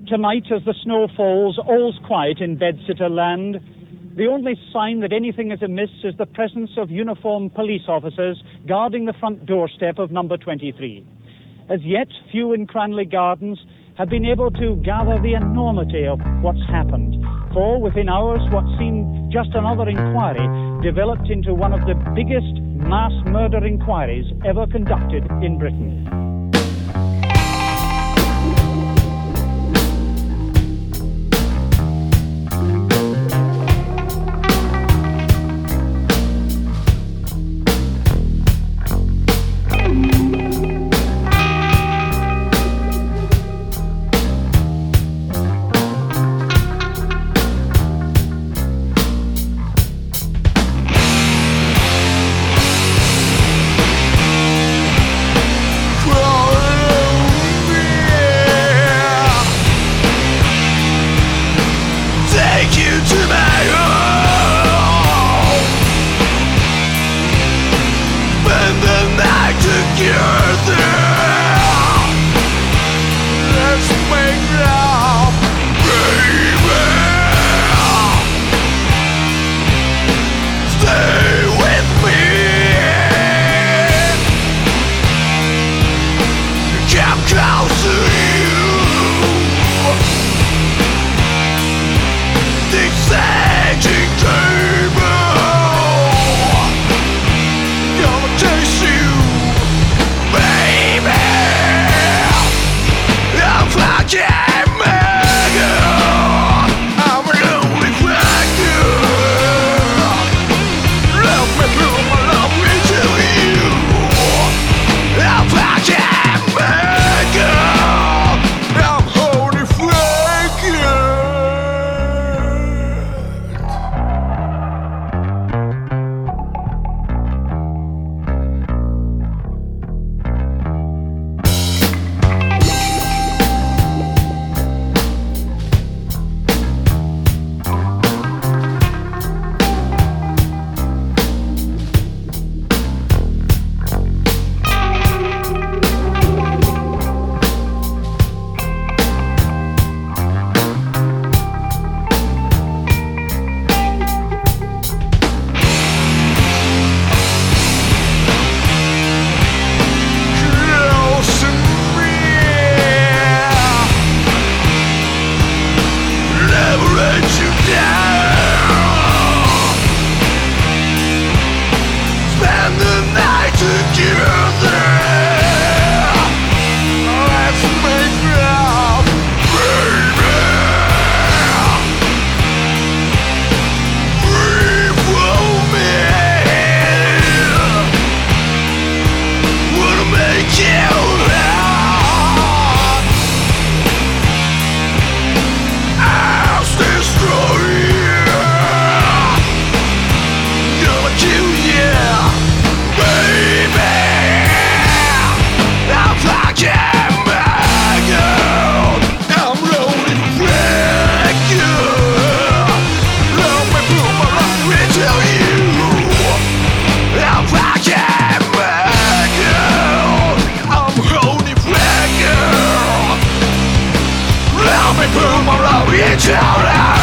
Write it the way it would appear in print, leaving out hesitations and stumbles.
Tonight, as the snow falls, all's quiet in Bedsitter land. The only sign that anything is amiss is the presence of uniformed police officers guarding the front doorstep of number 23. As yet, few in Cranley Gardens have been able to gather the enormity of what's happened. For within hours, what seemed just another inquiry developed into one of the biggest mass murder inquiries ever conducted in Britain. Put my love into